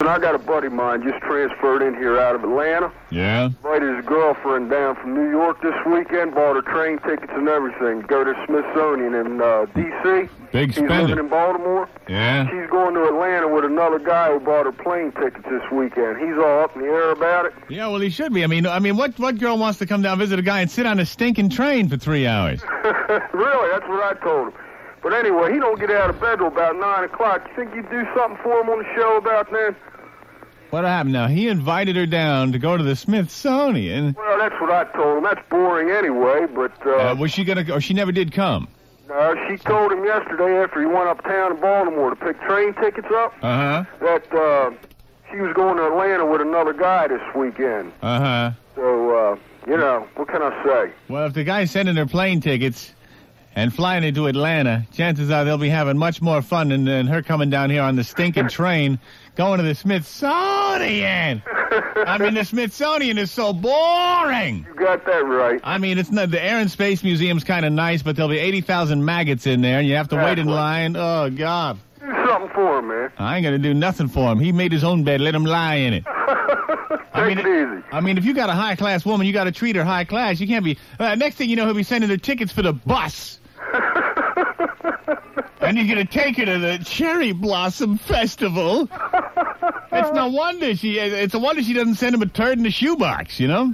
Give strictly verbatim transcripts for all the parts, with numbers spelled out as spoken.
I got a buddy of mine just transferred in here out of Atlanta. Yeah? Invited his girlfriend down from New York this weekend, bought her train tickets and everything. Go to Smithsonian in uh, D C Big She's spender. living in Baltimore. Yeah? She's going to Atlanta with another guy who bought her plane tickets this weekend. He's all up in the air about it. Yeah, well, he should be. I mean, I mean, what, what girl wants to come down, visit a guy, and sit on a stinking train for three hours? Really, that's what I told him. But anyway, he don't get out of bed till about nine o'clock. You think you'd do something for him on the show about that? What happened now? He invited her down to go to the Smithsonian. Well, that's what I told him. That's boring anyway, but... Uh, Uh, was she going to, or she never did come? uh, she told him yesterday after he went uptown to Baltimore to pick train tickets up Uh-huh. that uh, she was going to Atlanta with another guy this weekend. Uh-huh. So, uh, you know, what can I say? Well, if the guy's sending her plane tickets and flying into Atlanta, chances are they'll be having much more fun than, than her coming down here on the stinking train going to the Smithsonian. I mean, the Smithsonian is so boring. You got that right. I mean, it's not, the Air and Space Museum's kind of nice, but there'll be eighty thousand maggots in there, and you have to wait in Exactly. line. Oh, God. Do something for him, man. I ain't going to do nothing for him. He made his own bed. Let him lie in it. Take I mean, it easy. I mean, if you got a high-class woman, you got to treat her high-class. You can't be... Uh, next thing you know, he'll be sending her tickets for the bus. And he's going to take her to the Cherry Blossom Festival. It's no wonder she... It's a wonder she doesn't send him a turd in the shoebox, you know?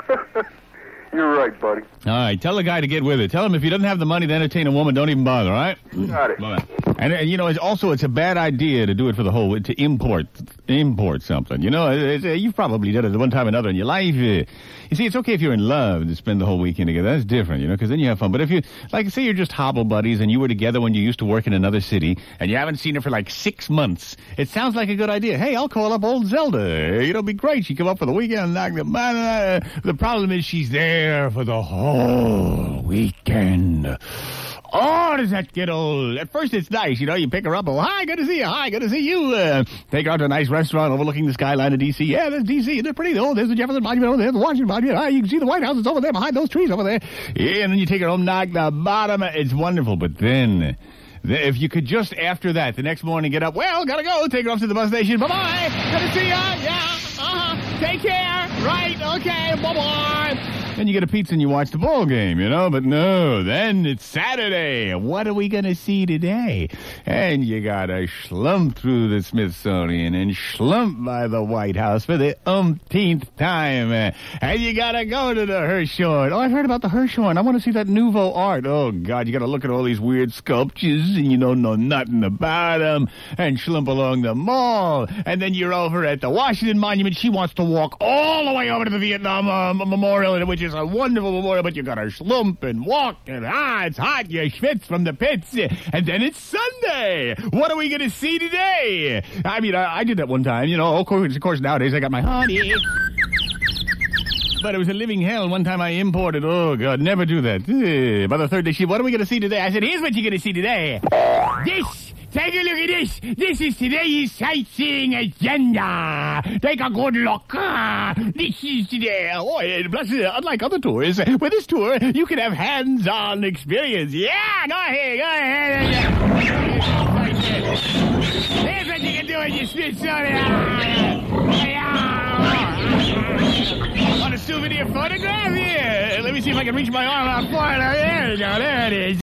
You're right, buddy. All right, tell the guy to get with it. Tell him if he doesn't have the money to entertain a woman, don't even bother, all right? Got it. Bye-bye. And, uh, you know, it's also, it's a bad idea to do it for the whole, to import, import something. You know, it's, uh, you've probably done it at one time or another in your life. Uh, you see, it's okay if you're in love to spend the whole weekend together. That's different, you know, because then you have fun. But if you, like, say you're just hobble buddies and you were together when you used to work in another city and you haven't seen her for like six months, it sounds like a good idea. Hey, I'll call up old Zelda. It'll be great. She come up for the weekend and knock the... Uh, the problem is she's there for the whole weekend. Oh, does that get old? At first, it's nice. You know, you pick her up. Oh, hi, good to see you. Hi, good to see you. Uh, take her out to a nice restaurant overlooking the skyline of D C Yeah, there's D C They're pretty. Oh, there's the Jefferson Monument over there, the Washington Monument. Ah, you can see the White House. It's over there behind those trees over there. Yeah, and then you take her home, knock the bottom. It's wonderful. But then, if you could just, after that, the next morning get up, well, gotta go. Take her off to the bus station. Bye-bye. Good to see ya. Yeah. Uh-huh. Take care. Right. Okay. Bye-bye. Then you get a pizza and you watch the ball game, you know? But no, then it's Saturday. What are we going to see today? And you got to schlump through the Smithsonian and schlump by the White House for the umpteenth time. And you got to go to the Hirshhorn. Oh, I've heard about the Hirshhorn. I want to see that nouveau art. Oh, God, you got to look at all these weird sculptures and you don't know nothing about them. And schlump along the mall. And then you're over at the Washington Monument. She wants to walk all the way over to the Vietnam uh, Memorial, which is a wonderful memorial, but you got to schlump and walk, and ah, it's hot, you schwitz from the pits, and then it's Sunday. What are we going to see today? I mean, I, I did that one time, you know, of course, of course, nowadays I got my honey. But it was a living hell. One time I imported, oh, God, never do that. Uh, by the third day, she, what are we going to see today? I said, here's what you're going to see today. This. Take a look at this. This is today's sightseeing agenda. Take a good look. Ah, this is today. Oh, and plus, uh, unlike other tours, with this tour, you can have hands-on experience. Yeah, go ahead, go ahead. Here's what you can do in your Smithsonian. Want a souvenir photograph? Yeah. Let me see if I can reach my arm out far. There you go. There it is.